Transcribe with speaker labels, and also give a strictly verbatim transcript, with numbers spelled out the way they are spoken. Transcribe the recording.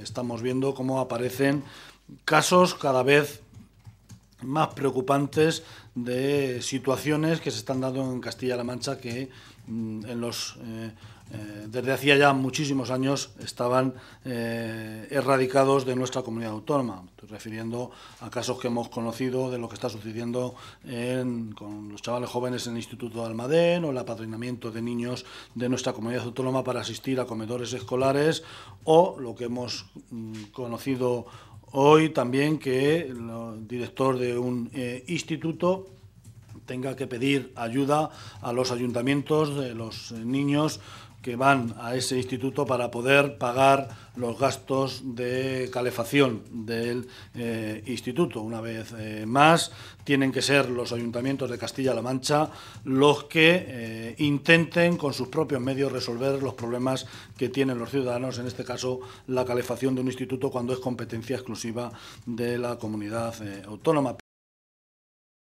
Speaker 1: estamos viendo cómo aparecen casos cada vez más preocupantes de situaciones que se están dando en Castilla-La Mancha que en los eh, eh, desde hacía ya muchísimos años estaban eh, erradicados de nuestra comunidad autónoma. Estoy refiriendo a casos que hemos conocido de lo que está sucediendo en, con los chavales jóvenes en el Instituto de Almadén o el apadrinamiento de niños de nuestra comunidad autónoma para asistir a comedores escolares, o lo que hemos mm, conocido hoy también, que el director de un eh, instituto tenga que pedir ayuda a los ayuntamientos de los niños que van a ese instituto para poder pagar los gastos de calefacción del eh, instituto. Una vez eh, más, tienen que ser los ayuntamientos de Castilla-La Mancha los que eh, intenten con sus propios medios resolver los problemas que tienen los ciudadanos, en este caso la calefacción de un instituto, cuando es competencia exclusiva de la comunidad eh, autónoma.